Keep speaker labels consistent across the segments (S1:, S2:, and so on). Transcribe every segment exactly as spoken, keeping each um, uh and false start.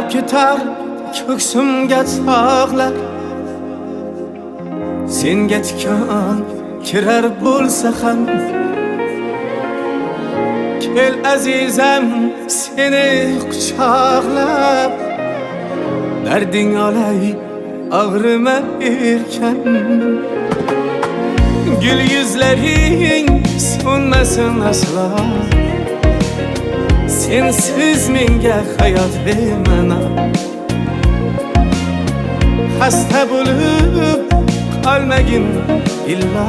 S1: Hep ketar köksümge çağlar. Sen getkan kirer bolsa ham, kel azizem seni kucaqlab, derdin alay ağrıma erken. Gül yüzlerin sönmesin asla, sensiz menga hayat vermana. Hasta bulup kalmagin illa,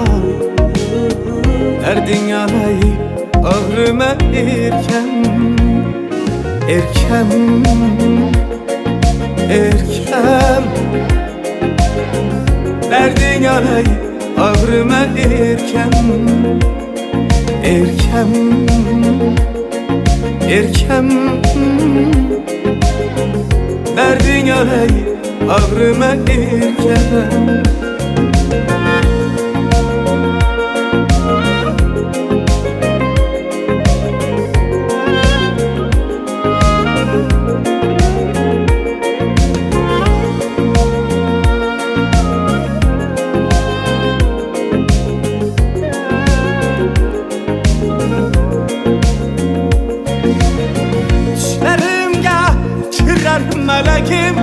S1: derdin alay ağrıma erken. Erken, erken, derdin alay ağrıma erken. Erken, erken, derdin alay ağrıma erken. Melekim,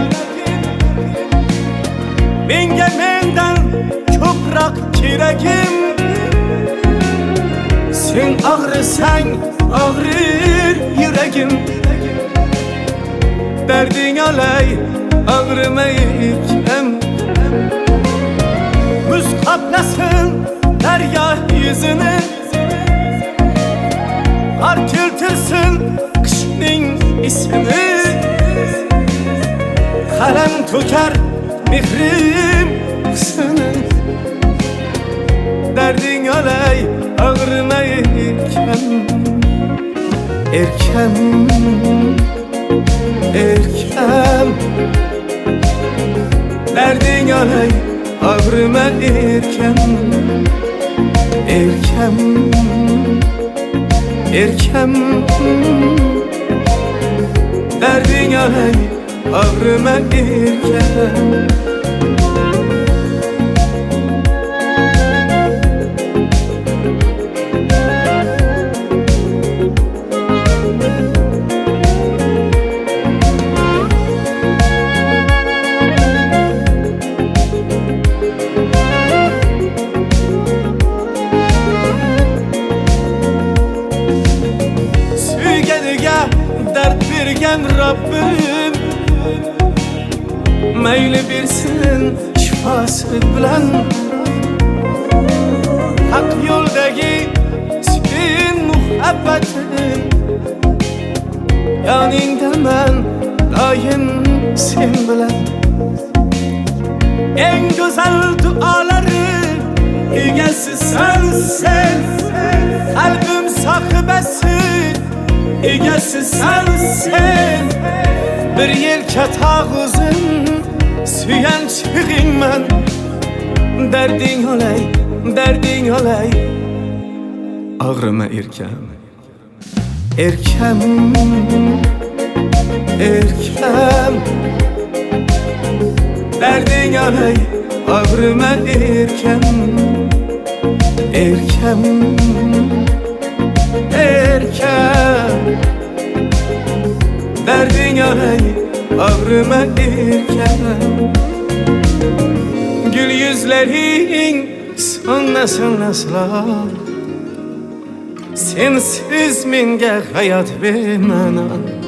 S1: menga mendan ko'proq kerakим. Sen ağrısang ağrır yuragim, derdin alay ağrıma erken. Muz kaplasın derya yüzünü, qar keltirsin qishning isini. Kalem tükər mehrim seni, derdin alay ağrıma erken. Erken, erken, derdin alay ağrıma erken. Erken, erken, derdin alay ağrıma erken. Süygeniga dert bergen Rabbim, mayli bersin şifası bilan. Hak yo'ldagi sen muhabbatim, yoningdaman doim sen bilan. En go'zal duolari egasi sensen, qalbim sohibasi egasi sensen. Bir yelka tog'uzim suyanchig'ingman, derding olay, derding olay ağrıma erken. Erken, erken, derding olay ağrıma erken. Erken, erken, derdin alay ağrıma erken. Gül yüzlerin sönmesin asla, sensiz menga hayat vermana.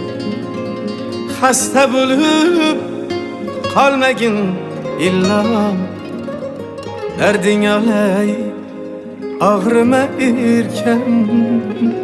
S1: Hasta bulup kalmagin illa, derdin alay ağrıma erken.